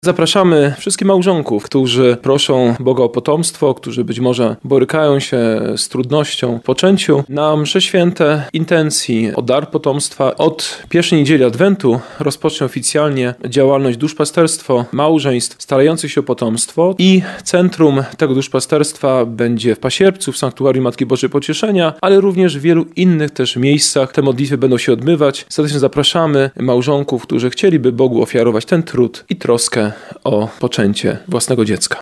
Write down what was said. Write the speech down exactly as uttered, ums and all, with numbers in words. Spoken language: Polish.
Zapraszamy wszystkich małżonków, którzy proszą Boga o potomstwo, którzy być może borykają się z trudnością w poczęciu, na msze święte intencji o dar potomstwa. Od pierwszej niedzieli Adwentu rozpocznie oficjalnie działalność duszpasterstwo małżeństw starających się o potomstwo i centrum tego duszpasterstwa będzie w Pasierbcu, w Sanktuarium Matki Bożej Pocieszenia, ale również w wielu innych też miejscach te modlitwy będą się odbywać. Serdecznie zapraszamy małżonków, którzy chcieliby Bogu ofiarować ten trud i troskę o poczęcie własnego dziecka.